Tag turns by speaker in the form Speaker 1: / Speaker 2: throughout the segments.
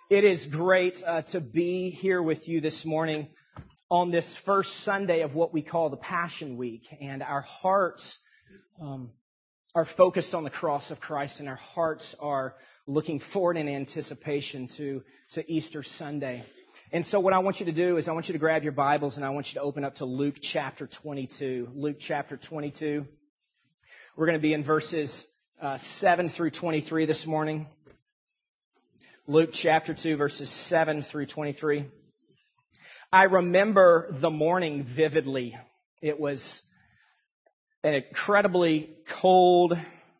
Speaker 1: It is great to be here with you this morning on this first Sunday of what we call the Passion Week. And our hearts are focused on the cross of Christ, and our hearts are looking forward in anticipation to Easter Sunday. And so what I want you to do is I want you to grab your Bibles and I want you to open up to Luke chapter 22. Luke chapter 22. We're going to be in verses 7 through 23 this morning. Luke chapter 2, verses 7 through 23. I remember the morning vividly. It was an incredibly cold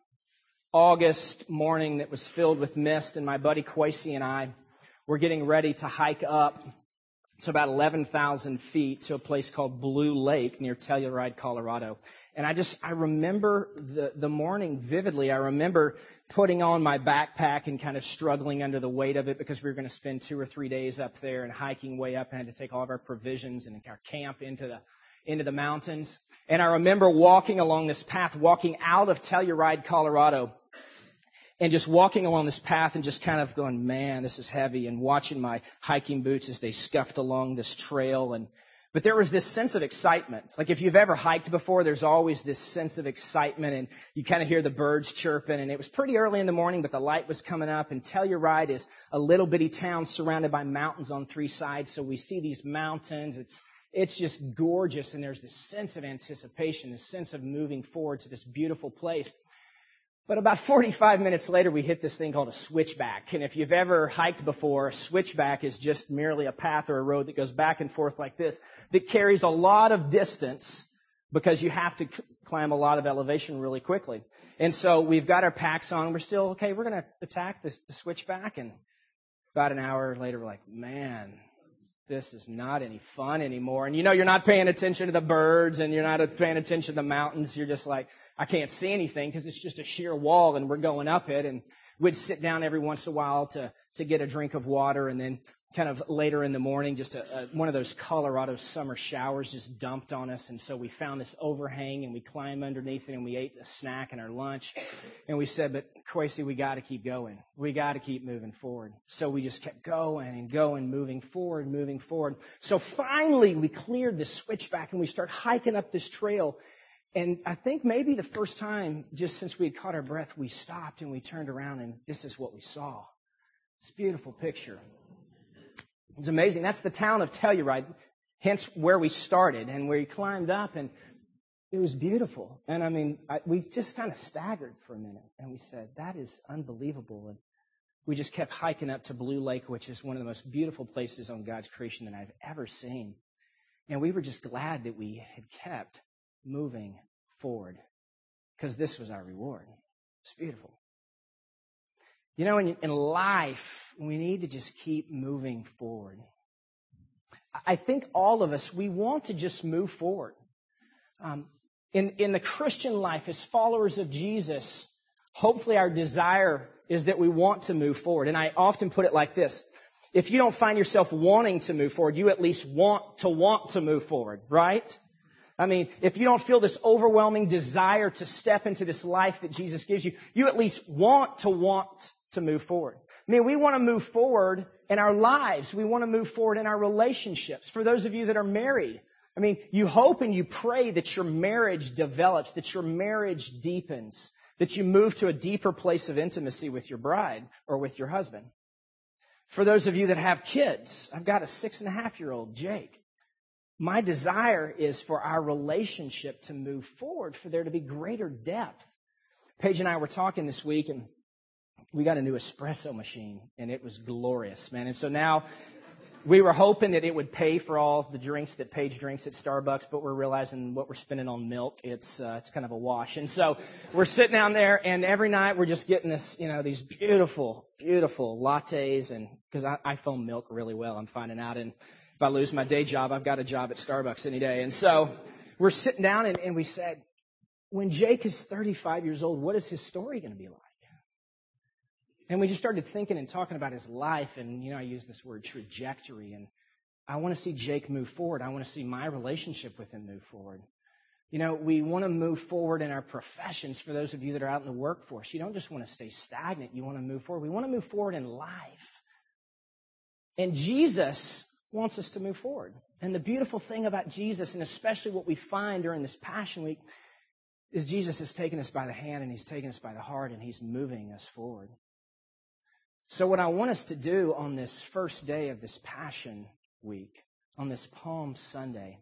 Speaker 1: August morning that was filled with mist, and my buddy Kwesi and I were getting ready to hike up to about 11,000 feet to a place called Blue Lake near Telluride, Colorado. And I remember the morning vividly. I remember putting on my backpack and kind of struggling under the weight of it because we were going to spend 2 or 3 days up there and hiking way up and had to take all of our provisions and our camp into the mountains. And I remember walking along this path, walking out of Telluride, Colorado, and just walking along this path and just kind of going, man, this is heavy, and watching my hiking boots as they scuffed along this trail. But there was this sense of excitement. Like if you've ever hiked before, there's always this sense of excitement, and you kind of hear the birds chirping. And it was pretty early in the morning, but the light was coming up. And Telluride is a little bitty town surrounded by mountains on 3 sides. So we see these mountains. It's just gorgeous, and there's this sense of anticipation, this sense of moving forward to this beautiful place. But about 45 minutes later, we hit this thing called a switchback. And if you've ever hiked before, a switchback is just merely a path or a road that goes back and forth like this, that carries a lot of distance because you have to climb a lot of elevation really quickly. And so we've got our packs on. We're still, okay, we're going to attack the switchback. And about an hour later, we're like, man, this is not any fun anymore. And you're not paying attention to the birds and you're not paying attention to the mountains. You're just like, I can't see anything because it's just a sheer wall and we're going up it. And we'd sit down every once in a while to get a drink of water, and then kind of later in the morning, just one of those Colorado summer showers just dumped on us. And so we found this overhang and we climbed underneath it and we ate a snack and our lunch. And we said, but Kwesi, we got to keep going. We got to keep moving forward. So we just kept going and going, moving forward. So finally we cleared the switchback and we start hiking up this trail. And I think maybe the first time, just since we had caught our breath, we stopped and we turned around and this is what we saw. It's a beautiful picture. It's amazing. That's the town of Telluride, hence where we started and where we climbed up, and it was beautiful. And I mean, we just kind of staggered for a minute and we said, that is unbelievable. And we just kept hiking up to Blue Lake, which is one of the most beautiful places on God's creation that I've ever seen. And we were just glad that we had kept moving forward because this was our reward. It's beautiful. In life, we need to just keep moving forward. I think all of us, we want to just move forward. In the Christian life, as followers of Jesus, hopefully our desire is that we want to move forward. And I often put it like this. If you don't find yourself wanting to move forward, you at least want to move forward, right? I mean, if you don't feel this overwhelming desire to step into this life that Jesus gives you, you at least want to move forward. I mean, we want to move forward in our lives. We want to move forward in our relationships. For those of you that are married, I mean, you hope and you pray that your marriage develops, that your marriage deepens, that you move to a deeper place of intimacy with your bride or with your husband. For those of you that have kids, I've got a 6.5-year-old, Jake. My desire is for our relationship to move forward, for there to be greater depth. Paige and I were talking this week, and we got a new espresso machine, and it was glorious, man. And so now we were hoping that it would pay for all the drinks that Paige drinks at Starbucks, but we're realizing what we're spending on milk, it's kind of a wash. And so we're sitting down there, and every night we're just getting this, these beautiful, beautiful lattes, and because I foam milk really well, I'm finding out. And if I lose my day job, I've got a job at Starbucks any day. And so we're sitting down, and we said, when Jake is 35 years old, what is his story going to be like? And we just started thinking and talking about his life, and, I use this word trajectory, and I want to see Jake move forward. I want to see my relationship with him move forward. We want to move forward in our professions. For those of you that are out in the workforce, you don't just want to stay stagnant. You want to move forward. We want to move forward in life. And Jesus wants us to move forward. And the beautiful thing about Jesus, and especially what we find during this Passion Week, is Jesus has taken us by the hand and He's taken us by the heart and He's moving us forward. So what I want us to do on this first day of this Passion Week, on this Palm Sunday,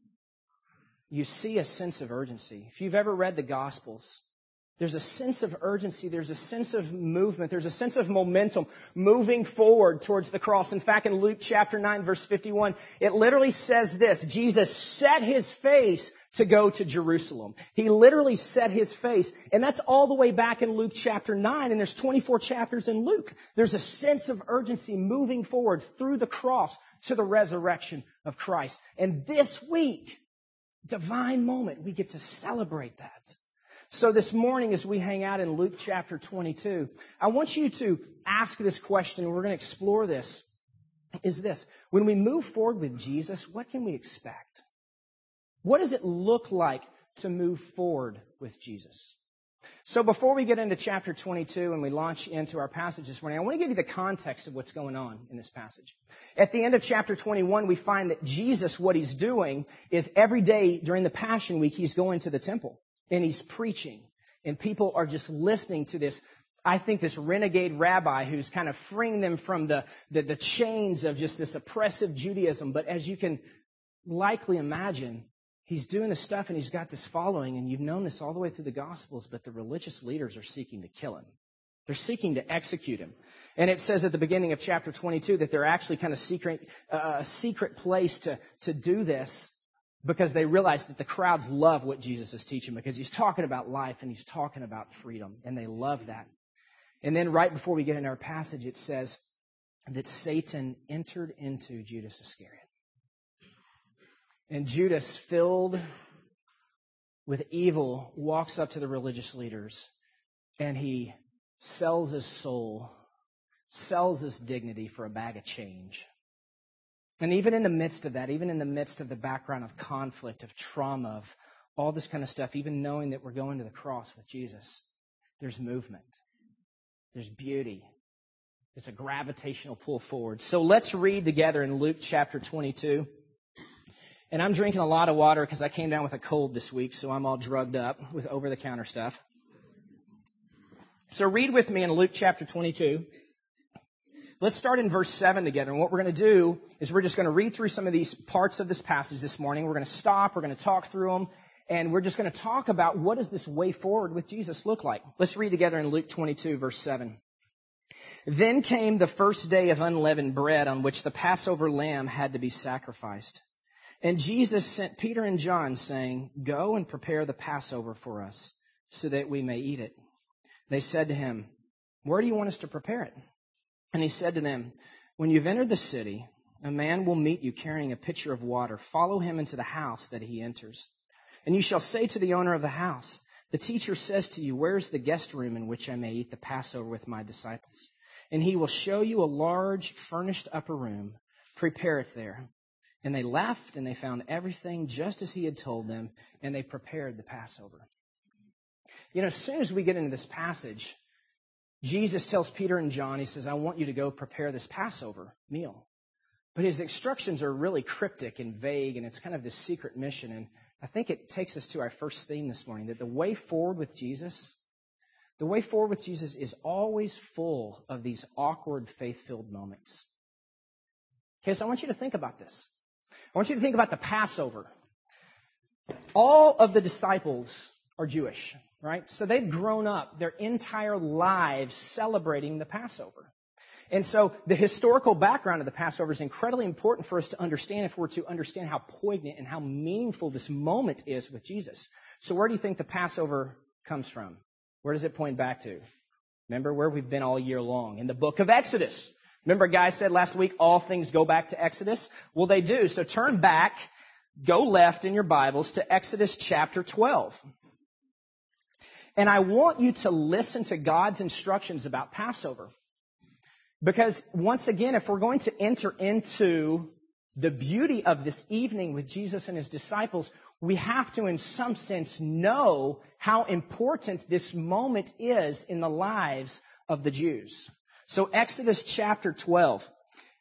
Speaker 1: you see a sense of urgency. If you've ever read the Gospels, there's a sense of urgency, there's a sense of movement, there's a sense of momentum moving forward towards the cross. In fact, in Luke chapter 9, verse 51, it literally says this: Jesus set His face to go to Jerusalem. He literally set His face. And that's all the way back in Luke chapter 9, and there's 24 chapters in Luke. There's a sense of urgency moving forward through the cross to the resurrection of Christ. And this week, divine moment, we get to celebrate that. So this morning, as we hang out in Luke chapter 22, I want you to ask this question, and we're going to explore this, is this: when we move forward with Jesus, what can we expect? What does it look like to move forward with Jesus? So before we get into chapter 22 and we launch into our passage this morning, I want to give you the context of what's going on in this passage. At the end of chapter 21, we find that Jesus, what He's doing is every day during the Passion Week, He's going to the temple. And He's preaching, and people are just listening to this, I think, this renegade rabbi who's kind of freeing them from the chains of just this oppressive Judaism. But as you can likely imagine, he's doing this stuff and he's got this following, and you've known this all the way through the Gospels, but the religious leaders are seeking to kill Him. They're seeking to execute Him. And it says at the beginning of chapter 22 that they're actually kind of a secret place to do this, because they realize that the crowds love what Jesus is teaching, because He's talking about life and He's talking about freedom, and they love that. And then right before we get into our passage, it says that Satan entered into Judas Iscariot. And Judas, filled with evil, walks up to the religious leaders, and he sells his soul, sells his dignity for a bag of change. And even in the midst of that, even in the midst of the background of conflict, of trauma, of all this kind of stuff, even knowing that we're going to the cross with Jesus, there's movement. There's beauty. It's a gravitational pull forward. So let's read together in Luke chapter 22. And I'm drinking a lot of water because I came down with a cold this week, so I'm all drugged up with over-the-counter stuff. So read with me in Luke chapter 22. Let's start in verse 7 together. And what we're going to do is we're just going to read through some of these parts of this passage this morning. We're going to stop. We're going to talk through them. And we're just going to talk about what does this way forward with Jesus look like. Let's read together in Luke 22, verse 7. Then came the first day of unleavened bread on which the Passover lamb had to be sacrificed. And Jesus sent Peter and John, saying, "Go and prepare the Passover for us, so that we may eat it." They said to Him, "Where do you want us to prepare it?" And He said to them, "When you've entered the city, a man will meet you carrying a pitcher of water. Follow him into the house that he enters. And you shall say to the owner of the house, 'The teacher says to you, where is the guest room in which I may eat the Passover with my disciples?' And he will show you a large furnished upper room. Prepare it there." And they left, and they found everything just as He had told them, and they prepared the Passover. You know, as soon as we get into this passage, Jesus tells Peter and John, He says, "I want you to go prepare this Passover meal." But His instructions are really cryptic and vague, and it's kind of this secret mission. And I think it takes us to our first theme this morning, that the way forward with Jesus is always full of these awkward, faith-filled moments. Okay, so I want you to think about this. I want you to think about the Passover. All of the disciples are Jewish, right? So they've grown up their entire lives celebrating the Passover. And so the historical background of the Passover is incredibly important for us to understand if we're to understand how poignant and how meaningful this moment is with Jesus. So where do you think the Passover comes from? Where does it point back to? Remember where we've been all year long, in the book of Exodus. Remember a guy said last week, all things go back to Exodus? Well, they do. So turn back, go left in your Bibles to Exodus chapter 12. And I want you to listen to God's instructions about Passover. Because once again, if we're going to enter into the beauty of this evening with Jesus and His disciples, we have to, in some sense, know how important this moment is in the lives of the Jews. So Exodus chapter 12.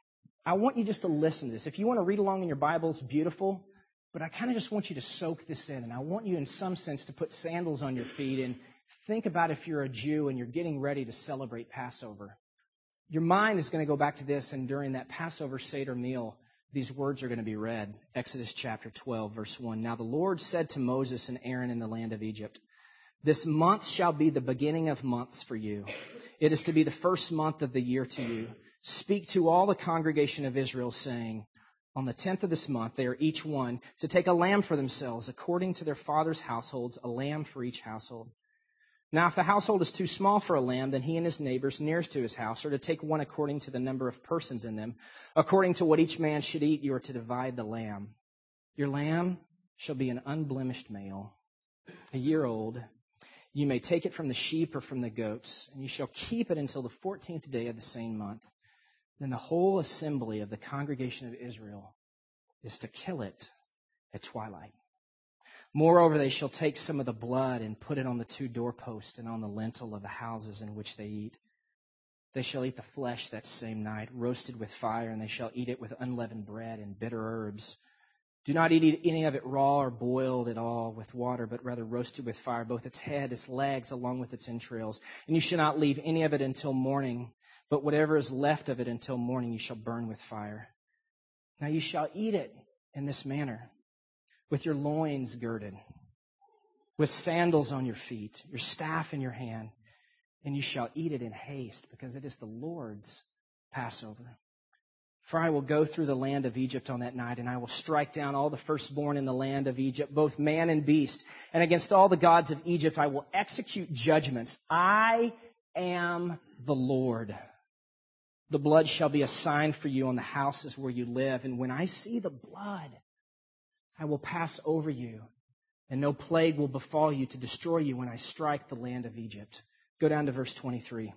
Speaker 1: I want you just to listen to this. If you want to read along in your Bibles, beautiful. But I kind of just want you to soak this in. And I want you, in some sense, to put sandals on your feet and think about if you're a Jew and you're getting ready to celebrate Passover. Your mind is going to go back to this, and during that Passover Seder meal, these words are going to be read. Exodus chapter 12, verse 1. Now the Lord said to Moses and Aaron in the land of Egypt, "This month shall be the beginning of months for you. It is to be the first month of the year to you. Speak to all the congregation of Israel, saying, on the 10th of this month, they are each one to take a lamb for themselves, according to their father's households, a lamb for each household. Now, if the household is too small for a lamb, then he and his neighbors nearest to his house are to take one according to the number of persons in them. According to what each man should eat, you are to divide the lamb. Your lamb shall be an unblemished male, a year old. You may take it from the sheep or from the goats, and you shall keep it until the 14th day of the same month. Then the whole assembly of the congregation of Israel is to kill it at twilight. Moreover, they shall take some of the blood and put it on the 2 doorposts and on the lintel of the houses in which they eat. They shall eat the flesh that same night, roasted with fire, and they shall eat it with unleavened bread and bitter herbs. Do not eat any of it raw or boiled at all with water, but rather roasted with fire, both its head, its legs, along with its entrails. And you shall not leave any of it until morning, but whatever is left of it until morning you shall burn with fire. Now you shall eat it in this manner, with your loins girded, with sandals on your feet, your staff in your hand, and you shall eat it in haste, because it is the Lord's Passover. For I will go through the land of Egypt on that night, and I will strike down all the firstborn in the land of Egypt, both man and beast. And against all the gods of Egypt I will execute judgments. I am the Lord. The blood shall be a sign for you on the houses where you live. And when I see the blood, I will pass over you, and no plague will befall you to destroy you when I strike the land of Egypt. Go down to verse 23.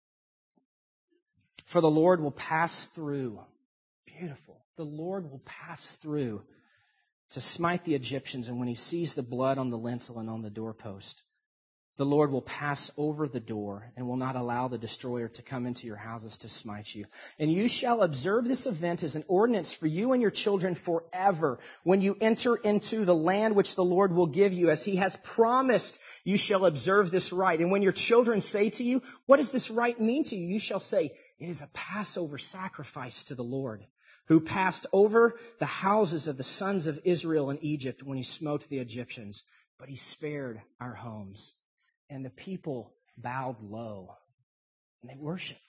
Speaker 1: For the Lord will pass through. Beautiful. The Lord will pass through to smite the Egyptians, and when he sees the blood on the lintel and on the doorpost, the Lord will pass over the door and will not allow the destroyer to come into your houses to smite you. And you shall observe this event as an ordinance for you and your children forever. When you enter into the land which the Lord will give you, as he has promised, you shall observe this rite. And when your children say to you, what does this rite mean to you? You shall say, it is a Passover sacrifice to the Lord, who passed over the houses of the sons of Israel in Egypt when he smote the Egyptians. But he spared our homes. And the people bowed low, and they worshipped.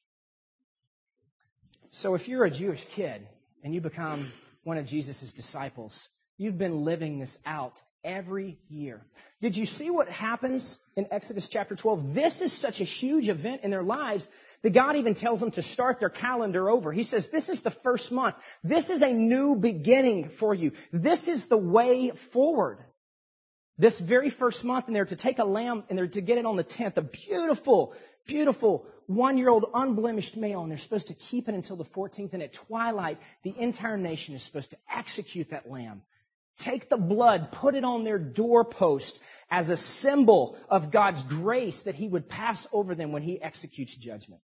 Speaker 1: So if you're a Jewish kid and you become one of Jesus' disciples, you've been living this out every year. Did you see what happens in Exodus chapter 12? This is such a huge event in their lives that God even tells them to start their calendar over. He says, this is the first month. This is a new beginning for you. This is the way forward. This very first month, and they're to take a lamb, and they're to get it on the 10th, a beautiful, beautiful 1-year-old unblemished male, and they're supposed to keep it until the 14th, and at twilight, the entire nation is supposed to execute that lamb. Take the blood, put it on their doorpost as a symbol of God's grace that he would pass over them when he executes judgment.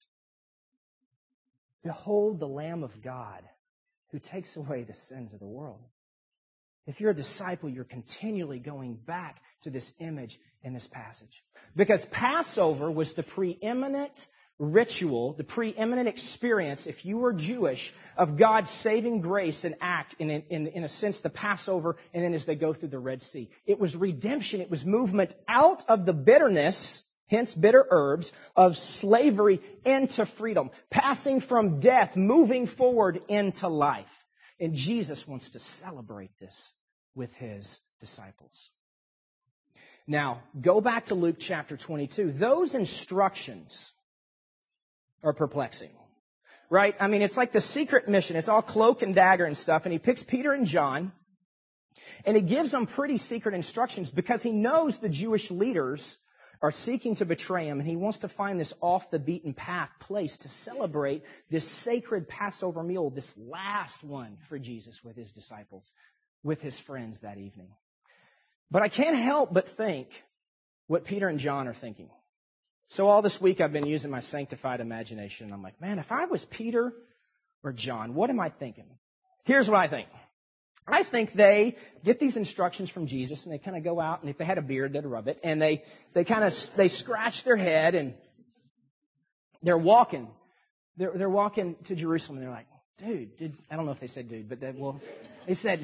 Speaker 1: Behold the Lamb of God who takes away the sins of the world. If you're a disciple, you're continually going back to this image in this passage. Because Passover was the preeminent ritual, the preeminent experience, if you were Jewish, of God's saving grace and act, in a sense, the Passover, and then as they go through the Red Sea. It was redemption. It was movement out of the bitterness, hence bitter herbs, of slavery into freedom. Passing from death, moving forward into life. And Jesus wants to celebrate this with his disciples. Now, go back to Luke chapter 22. Those instructions are perplexing, right? I mean, it's like the secret mission. It's all cloak and dagger and stuff. And he picks Peter and John, and he gives them pretty secret instructions because he knows the Jewish leaders are seeking to betray him, and he wants to find this off-the-beaten-path place to celebrate this sacred Passover meal, this last one for Jesus with his disciples, with his friends that evening. But I can't help but think what Peter and John are thinking. So all this week I've been using my sanctified imagination. I'm like, man, if I was Peter or John? What am I thinking? Here's what I think. I think they get these instructions from Jesus, and they kind of go out, and if they had a beard, they'd rub it, and they scratch their head, and they're walking. They're walking to Jerusalem, and they're like, dude, I don't know if they said dude, but they said,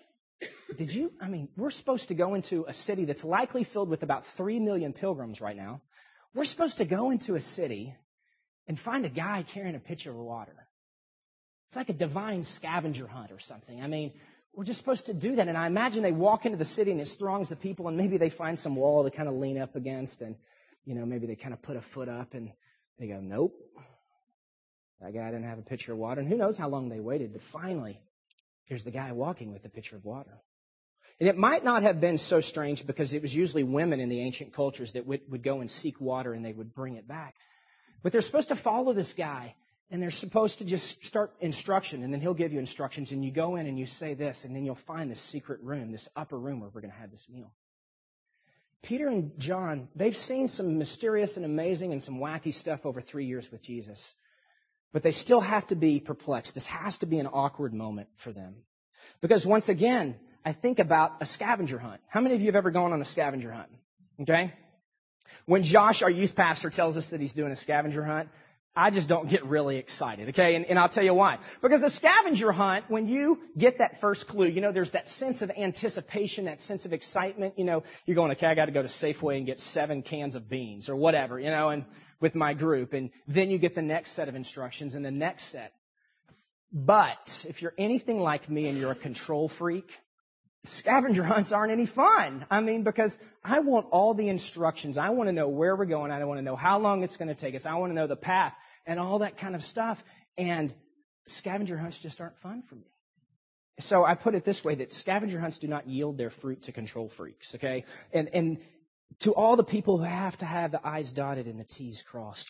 Speaker 1: we're supposed to go into a city that's likely filled with about 3 million pilgrims right now. We're supposed to go into a city and find a guy carrying a pitcher of water. It's like a divine scavenger hunt or something. We're just supposed to do that. And I imagine they walk into the city and it's throngs of people, and maybe they find some wall to kind of lean up against, and, maybe they kind of put a foot up and they go, nope. That guy didn't have a pitcher of water. And who knows how long they waited, but finally, here's the guy walking with a pitcher of water. And it might not have been so strange because it was usually women in the ancient cultures that would go and seek water and they would bring it back. But they're supposed to follow this guy, and they're supposed to just start instruction, and then he'll give you instructions, and you go in and you say this, and then you'll find this secret room, this upper room where we're going to have this meal. Peter and John, they've seen some mysterious and amazing and some wacky stuff over 3 years with Jesus. But they still have to be perplexed. This has to be an awkward moment for them. Because once again, I think about a scavenger hunt. How many of you have ever gone on a scavenger hunt? Okay? When Josh, our youth pastor, tells us that he's doing a scavenger hunt, I just don't get really excited, okay? And I'll tell you why. Because a scavenger hunt, when you get that first clue, there's that sense of anticipation, that sense of excitement. You're going, okay, I got to go to Safeway and get 7 cans of beans or whatever, and with my group. And then you get the next set of instructions and the next set. But if you're anything like me and you're a control freak, scavenger hunts aren't any fun. Because I want all the instructions. I want to know where we're going. I want to know how long it's going to take us. I want to know the path and all that kind of stuff. And scavenger hunts just aren't fun for me. So I put it this way, that scavenger hunts do not yield their fruit to control freaks, okay? And to all the people who have to have the I's dotted and the T's crossed.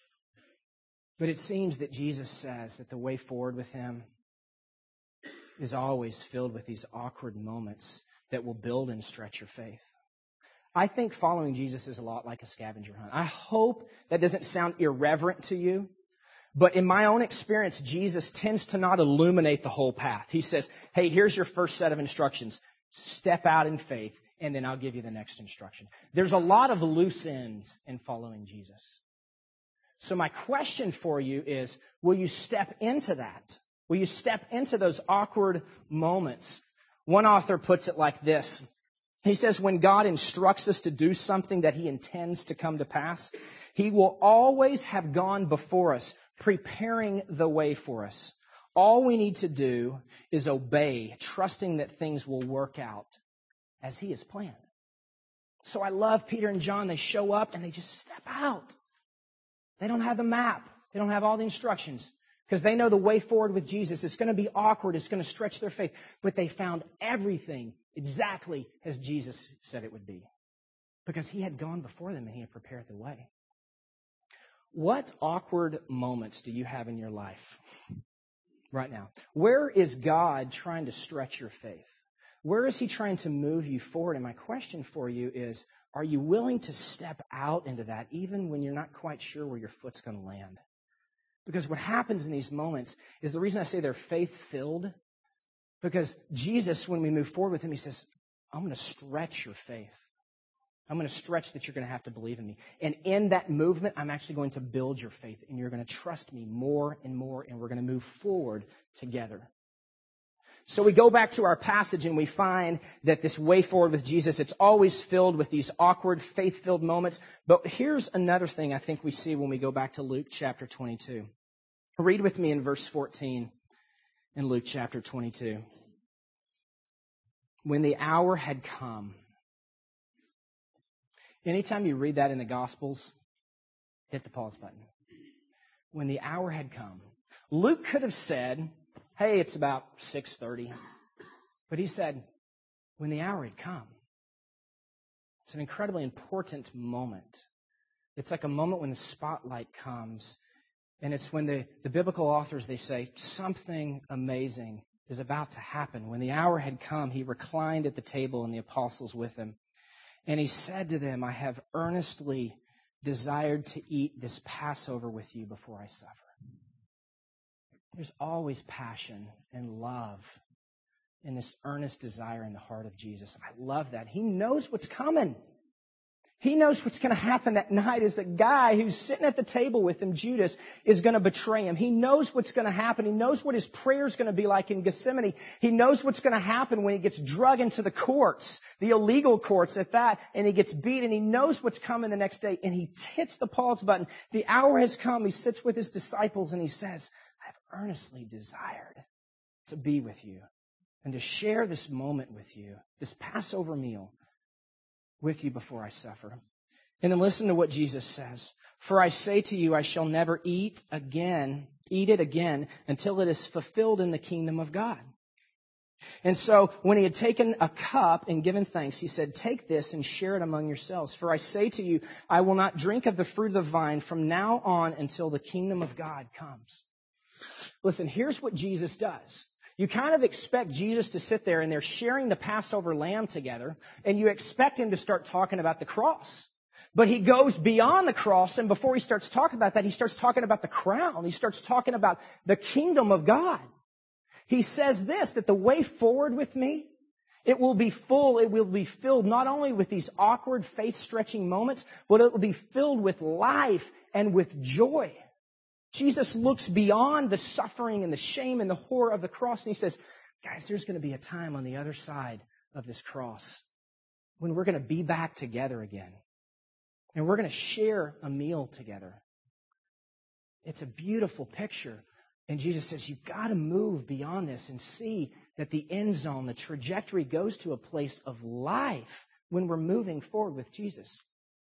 Speaker 1: But it seems that Jesus says that the way forward with him is always filled with these awkward moments that will build and stretch your faith. I think following Jesus is a lot like a scavenger hunt. I hope that doesn't sound irreverent to you, but in my own experience, Jesus tends to not illuminate the whole path. He says, hey, here's your first set of instructions. Step out in faith, and then I'll give you the next instruction. There's a lot of loose ends in following Jesus. So my question for you is, will you step into that? Will you step into those awkward moments? One author puts it like this. He says, when God instructs us to do something that he intends to come to pass, he will always have gone before us, preparing the way for us. All we need to do is obey, trusting that things will work out as he has planned. So I love Peter and John. They show up and they just step out. They don't have the map. They don't have all the instructions. Because they know the way forward with Jesus. It's going to be awkward. It's going to stretch their faith. But they found everything exactly as Jesus said it would be. Because he had gone before them and he had prepared the way. What awkward moments do you have in your life right now? Where is God trying to stretch your faith? Where is he trying to move you forward? And my question for you is, are you willing to step out into that even when you're not quite sure where your foot's going to land? Because what happens in these moments is the reason I say they're faith-filled. Because Jesus, when we move forward with him, he says, I'm going to stretch your faith. I'm going to stretch that you're going to have to believe in me. And in that movement, I'm actually going to build your faith. And you're going to trust me more and more. And we're going to move forward together. So we go back to our passage and we find that this way forward with Jesus, it's always filled with these awkward, faith-filled moments. But here's another thing I think we see when we go back to Luke chapter 22. Read with me in verse 14 in Luke chapter 22. When the hour had come. Anytime you read that in the Gospels, hit the pause button. When the hour had come. Luke could have said, hey, it's about 6:30. But he said, when the hour had come. It's an incredibly important moment. It's like a moment when the spotlight comes. And it's when the biblical authors, they say, something amazing is about to happen. When the hour had come, he reclined at the table and the apostles with him. And he said to them, I have earnestly desired to eat this Passover with you before I suffer. There's always passion and love and this earnest desire in the heart of Jesus. I love that. He knows what's coming. He knows what's going to happen that night is the guy who's sitting at the table with him, Judas, is going to betray him. He knows what's going to happen. He knows what his prayer is going to be like in Gethsemane. He knows what's going to happen when he gets drug into the courts, the illegal courts at that, and he gets beat, and he knows what's coming the next day, and he hits the pause button. The hour has come. He sits with his disciples, and he says, I have earnestly desired to be with you and to share this moment with you, this Passover meal with you before I suffer. And then listen to what Jesus says. For I say to you, I shall never eat it again until it is fulfilled in the kingdom of God. And so when he had taken a cup and given thanks, he said, take this and share it among yourselves. For I say to you, I will not drink of the fruit of the vine from now on until the kingdom of God comes. Listen, here's what Jesus does. You kind of expect Jesus to sit there and they're sharing the Passover lamb together, and you expect him to start talking about the cross. But he goes beyond the cross, and before he starts talking about that, he starts talking about the crown. He starts talking about the kingdom of God. He says this, that the way forward with me, it will be filled not only with these awkward, faith-stretching moments, but it will be filled with life and with joy. Jesus looks beyond the suffering and the shame and the horror of the cross, and he says, guys, there's going to be a time on the other side of this cross when we're going to be back together again, and we're going to share a meal together. It's a beautiful picture. And Jesus says, you've got to move beyond this and see that the end zone, the trajectory goes to a place of life when we're moving forward with Jesus.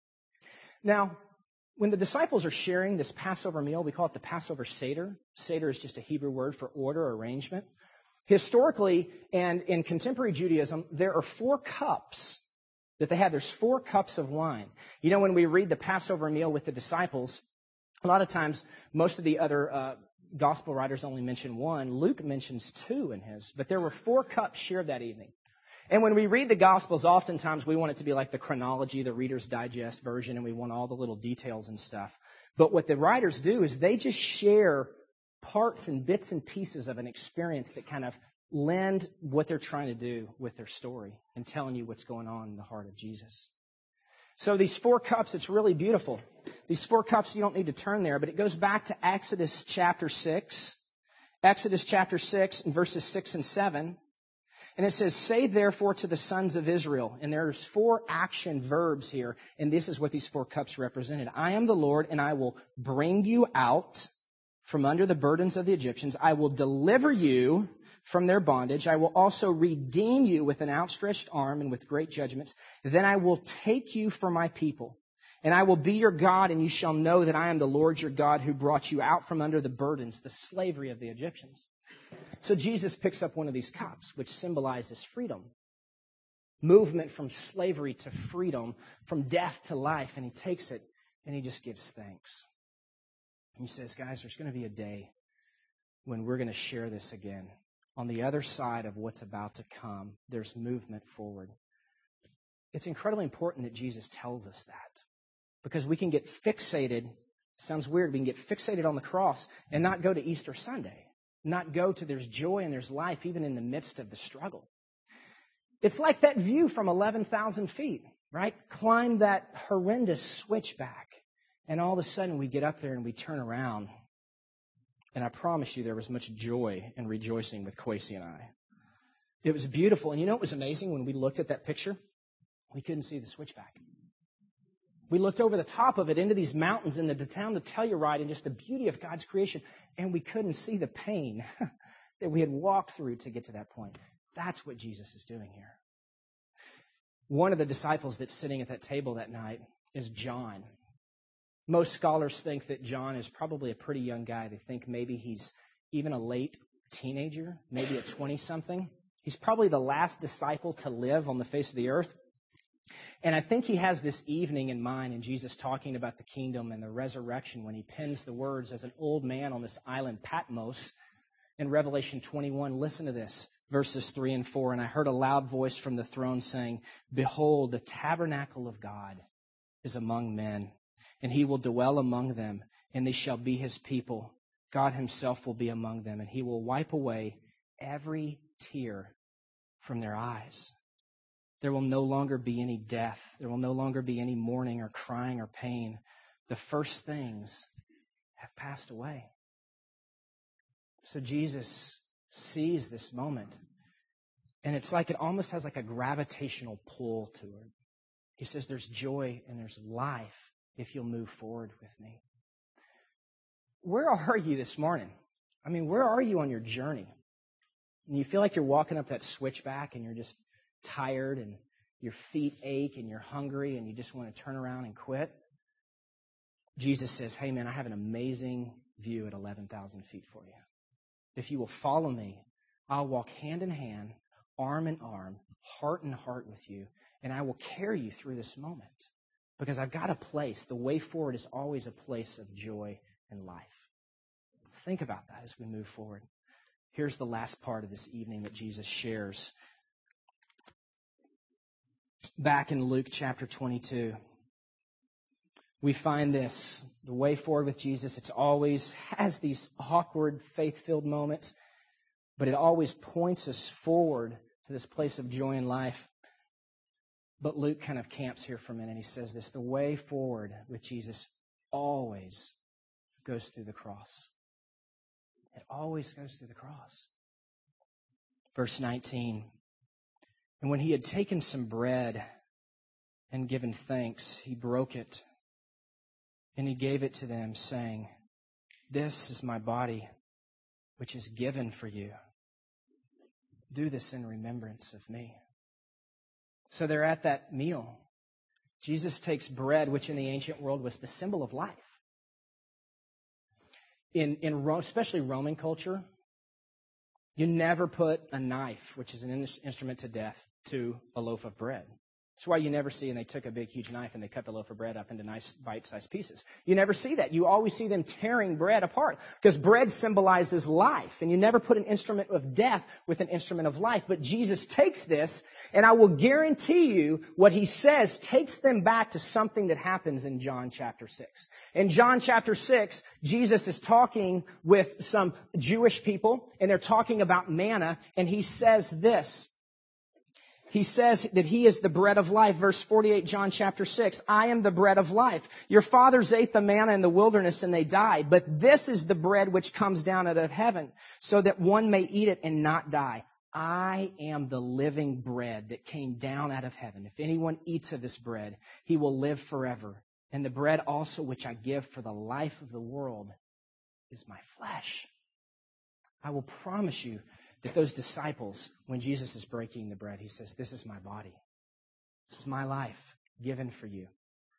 Speaker 1: Now, when the disciples are sharing this Passover meal, we call it the Passover Seder. Seder is just a Hebrew word for order or arrangement. Historically, and in contemporary Judaism, there are 4 cups that they have. There's 4 cups of wine. You know, when we read the Passover meal with the disciples, a lot of times, most of the other gospel writers only mention 1. Luke mentions 2 in his. But there were 4 cups shared that evening. And when we read the Gospels, oftentimes we want it to be like the chronology, the Reader's Digest version, and we want all the little details and stuff. But what the writers do is they just share parts and bits and pieces of an experience that kind of lend what they're trying to do with their story and telling you what's going on in the heart of Jesus. So these 4 cups, it's really beautiful. These 4 cups, you don't need to turn there, but it goes back to Exodus chapter 6. Exodus chapter 6 and verses 6 and 7. And it says, say therefore to the sons of Israel. And there's 4 action verbs here. And this is what these 4 cups represented. I am the Lord, and I will bring you out from under the burdens of the Egyptians. I will deliver you from their bondage. I will also redeem you with an outstretched arm and with great judgments. Then I will take you for my people. And I will be your God, and you shall know that I am the Lord your God who brought you out from under the burdens, the slavery of the Egyptians. So Jesus picks up one of these cups, which symbolizes freedom. Movement from slavery to freedom, from death to life. And he takes it and he just gives thanks. And he says, guys, there's going to be a day when we're going to share this again. On the other side of what's about to come, there's movement forward. It's incredibly important that Jesus tells us that. Because we can get fixated, sounds weird, we can get fixated on the cross and not go to Easter Sunday. Not go to there's joy and there's life even in the midst of the struggle. It's like that view from 11,000 feet, right? Climb that horrendous switchback. And all of a sudden we get up there and we turn around. And I promise you there was much joy and rejoicing with Kwesi and I. It was beautiful. And you know what was amazing when we looked at that picture? We couldn't see the switchback. We looked over the top of it into these mountains in the town of Telluride and just the beauty of God's creation, and we couldn't see the pain that we had walked through to get to that point. That's what Jesus is doing here. One of the disciples that's sitting at that table that night is John. Most scholars think that John is probably a pretty young guy. They think maybe he's even a late teenager, maybe a 20-something. He's probably the last disciple to live on the face of the earth. And I think he has this evening in mind, and Jesus talking about the kingdom and the resurrection when he pens the words as an old man on this island Patmos in Revelation 21. Listen to this, verses 3 and 4. And I heard a loud voice from the throne saying, behold, the tabernacle of God is among men, and he will dwell among them, and they shall be his people. God himself will be among them, and he will wipe away every tear from their eyes. There will no longer be any death. There will no longer be any mourning or crying or pain. The first things have passed away. So Jesus sees this moment, and it's like it almost has like a gravitational pull to it. He says there's joy and there's life if you'll move forward with me. Where are you this morning? I mean, where are you on your journey? And you feel like you're walking up that switchback and you're just tired and your feet ache and you're hungry and you just want to turn around and quit. Jesus says, hey man, I have an amazing view at 11,000 feet for you. If you will follow me, I'll walk hand in hand, arm in arm, heart in heart with you, and I will carry you through this moment. Because I've got a place. The way forward is always a place of joy and life. Think about that as we move forward. Here's the last part of this evening that Jesus shares. Back in Luke chapter 22, we find this. The way forward with Jesus, it's always has these awkward, faith-filled moments, but it always points us forward to this place of joy and life. But Luke kind of camps here for a minute. He says this, the way forward with Jesus always goes through the cross. It always goes through the cross. Verse 19. And when he had taken some bread and given thanks, he broke it and he gave it to them, saying, this is my body, which is given for you. Do this in remembrance of me. So they're at that meal. Jesus takes bread, which in the ancient world was the symbol of life. In especially Roman culture, you never put a knife, which is an instrument to death, to a loaf of bread. That's why you never see, and they took a big, huge knife and they cut the loaf of bread up into nice, bite-sized pieces. You never see that. You always see them tearing bread apart because bread symbolizes life, and you never put an instrument of death with an instrument of life. But Jesus takes this, and I will guarantee you what he says takes them back to something that happens in John chapter 6. In John chapter 6, Jesus is talking with some Jewish people, and they're talking about manna, and he says this. He says that he is the bread of life. Verse 48, John chapter 6. I am the bread of life. Your fathers ate the manna in the wilderness and they died. But this is the bread which comes down out of heaven, so that one may eat it and not die. I am the living bread that came down out of heaven. If anyone eats of this bread, he will live forever. And the bread also which I give for the life of the world is my flesh. I will promise you that those disciples, when Jesus is breaking the bread, he says, this is my body. This is my life given for you.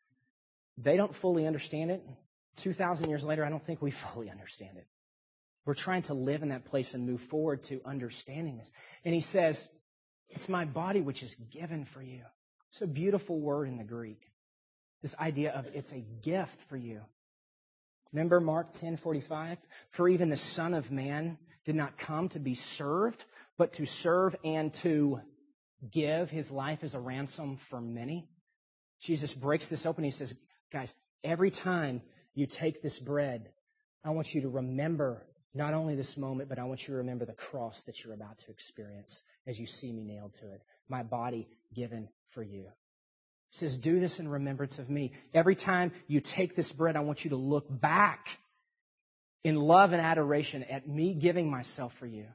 Speaker 1: They don't fully understand it. 2,000 years later, I don't think we fully understand it. We're trying to live in that place and move forward to understanding this. And he says, it's my body which is given for you. It's a beautiful word in the Greek. This idea of it's a gift for you. Remember Mark 10:45? For even the Son of Man did not come to be served, but to serve and to give his life as a ransom for many. Jesus breaks this open. He says, guys, every time you take this bread, I want you to remember not only this moment, but I want you to remember the cross that you're about to experience as you see me nailed to it. My body given for you. He says, do this in remembrance of me. Every time you take this bread, I want you to look back in love and adoration at me giving myself for you.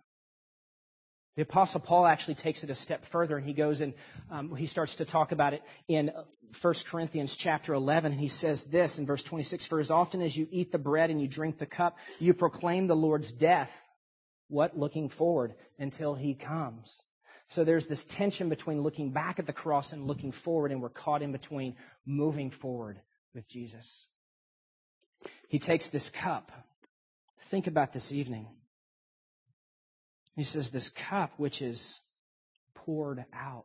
Speaker 1: The Apostle Paul actually takes it a step further, and he goes and he starts to talk about it in 1 Corinthians chapter 11. And he says this in verse 26, for as often as you eat the bread and you drink the cup, you proclaim the Lord's death. What? Looking forward until he comes. So there's this tension between looking back at the cross and looking forward, and we're caught in between moving forward with Jesus. He takes this cup. Think about this evening. He says, this cup which is poured out.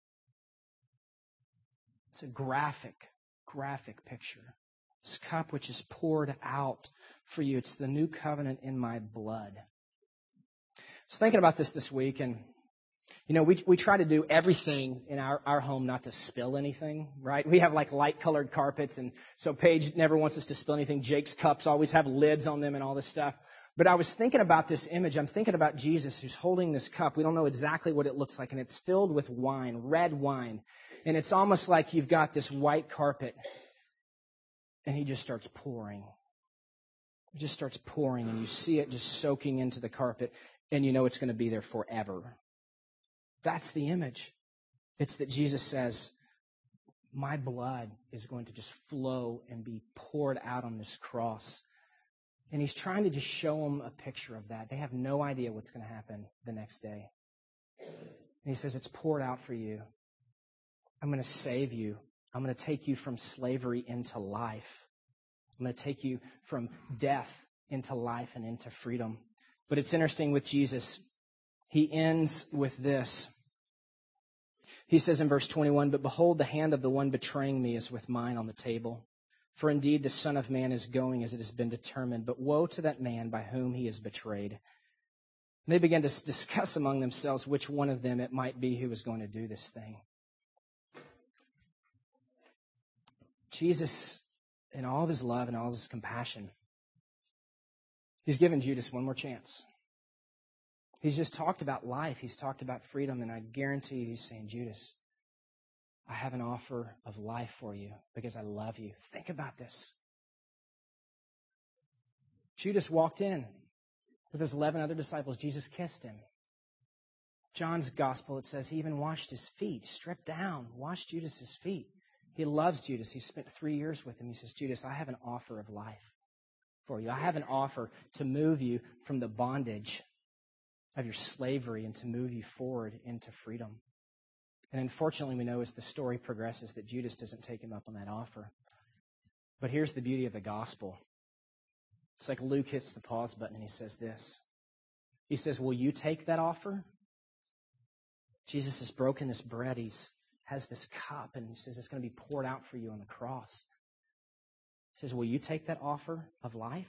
Speaker 1: It's a graphic picture. This cup which is poured out for you. It's the new covenant in my blood. I was thinking about this week, and you know, we try to do everything in our home not to spill anything, right? We have like light-colored carpets, and so Paige never wants us to spill anything. Jake's cups always have lids on them and all this stuff. But I was thinking about this image. I'm thinking about Jesus who's holding this cup. We don't know exactly what it looks like, and it's filled with wine, red wine. And it's almost like you've got this white carpet, and he just starts pouring. It just starts pouring, and you see it just soaking into the carpet, and you know it's going to be there forever. That's the image. It's that Jesus says, my blood is going to just flow and be poured out on this cross. And he's trying to just show them a picture of that. They have no idea what's going to happen the next day. And he says, it's poured out for you. I'm going to save you. I'm going to take you from slavery into life. I'm going to take you from death into life and into freedom. But it's interesting with Jesus. He ends with this. He says in verse 21, but behold, the hand of the one betraying me is with mine on the table. For indeed the Son of Man is going as it has been determined, but woe to that man by whom he is betrayed. And they began to discuss among themselves which one of them it might be who was going to do this thing. Jesus, in all of his love and all of his compassion, he's given Judas one more chance. He's just talked about life. He's talked about freedom, and I guarantee you he's saying, Judas, I have an offer of life for you because I love you. Think about this. Judas walked in with his 11 other disciples. Jesus kissed him. John's gospel, it says he even washed his feet, stripped down, washed Judas's feet. He loves Judas. He spent 3 years with him. He says, Judas, I have an offer of life for you. I have an offer to move you from the bondage of your slavery and to move you forward into freedom. And unfortunately, we know as the story progresses that Judas doesn't take him up on that offer. But here's the beauty of the gospel. It's like Luke hits the pause button and he says this. He says, will you take that offer? Jesus has broken this bread. He has this cup and he says it's going to be poured out for you on the cross. He says, will you take that offer of life?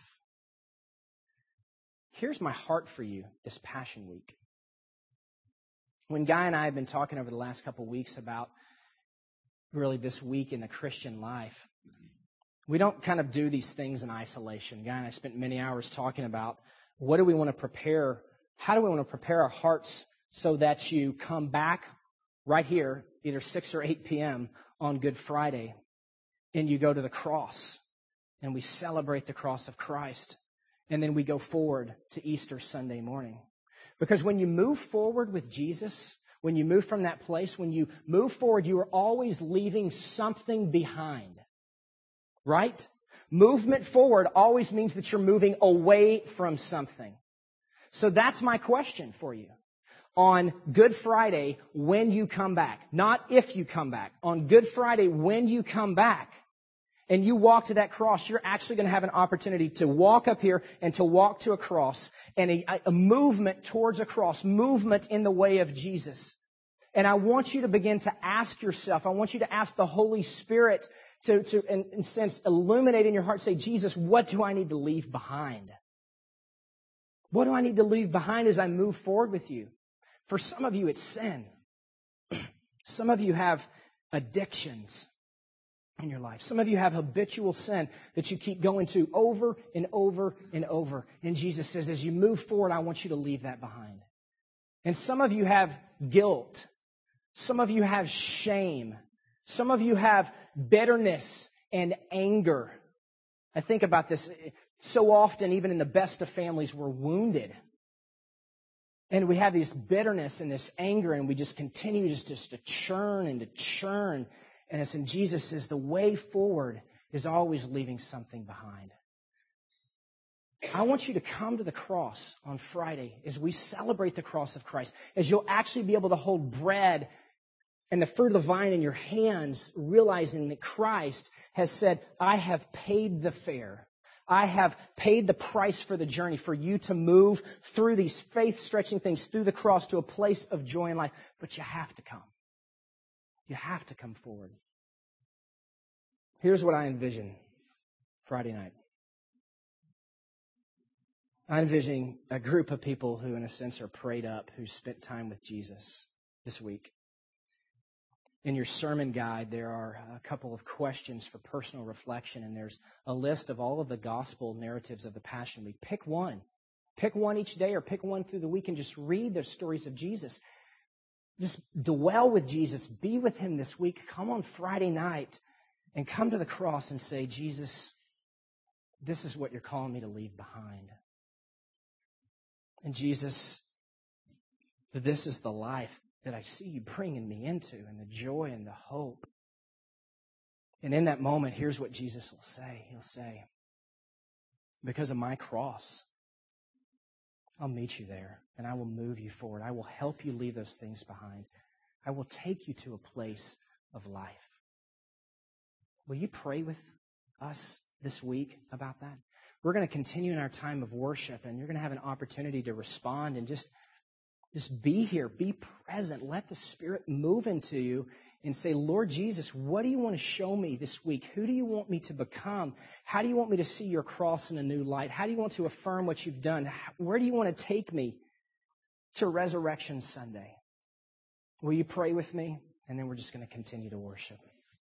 Speaker 1: Here's my heart for you this Passion Week. When Guy and I have been talking over the last couple of weeks about really this week in the Christian life, we don't kind of do these things in isolation. Guy and I spent many hours talking about what do we want to prepare, how do we want to prepare our hearts so that you come back right here, either 6 or 8 p.m. on Good Friday, and you go to the cross, and we celebrate the cross of Christ, and then we go forward to Easter Sunday morning. Because when you move forward with Jesus, when you move from that place, when you move forward, you are always leaving something behind. Right? Movement forward always means that you're moving away from something. So that's my question for you. On Good Friday, when you come back, not if you come back, on Good Friday, when you come back, and you walk to that cross, you're actually going to have an opportunity to walk up here and to walk to a cross and a movement towards a cross, movement in the way of Jesus. And I want you to begin to ask yourself, I want you to ask the Holy Spirit to in a sense, illuminate in your heart, say, Jesus, what do I need to leave behind? What do I need to leave behind as I move forward with you? For some of you, it's sin. Some of you have addictions in your life. Some of you have habitual sin that you keep going to over and over and over. And Jesus says, as you move forward, I want you to leave that behind. And some of you have guilt. Some of you have shame. Some of you have bitterness and anger. I think about this so often, even in the best of families, we're wounded. And we have this bitterness and this anger, and we just continue just to churn and to churn. And as in Jesus says, the way forward is always leaving something behind. I want you to come to the cross on Friday as we celebrate the cross of Christ, as you'll actually be able to hold bread and the fruit of the vine in your hands, realizing that Christ has said, I have paid the fare. I have paid the price for the journey for you to move through these faith-stretching things, through the cross to a place of joy in life. But you have to come. You have to come forward. Here's what I envision Friday night. I envision a group of people who, in a sense, are prayed up, who spent time with Jesus this week. In your sermon guide, there are a couple of questions for personal reflection, and there's a list of all of the gospel narratives of the Passion Week. Pick one Pick one each day or pick one through the week and just read the stories of Jesus. Just dwell with Jesus. Be with him this week. Come on Friday night and come to the cross and say, Jesus, this is what you're calling me to leave behind. And Jesus, this is the life that I see you bringing me into, and the joy and the hope. And in that moment, here's what Jesus will say. He'll say, because of my cross, I'll meet you there, and I will move you forward. I will help you leave those things behind. I will take you to a place of life. Will you pray with us this week about that? We're going to continue in our time of worship, and you're going to have an opportunity to respond and just be here, be present. Let the Spirit move into you and say, Lord Jesus, what do you want to show me this week? Who do you want me to become? How do you want me to see your cross in a new light? How do you want to affirm what you've done? Where do you want to take me to Resurrection Sunday? Will you pray with me? And then we're just going to continue to worship.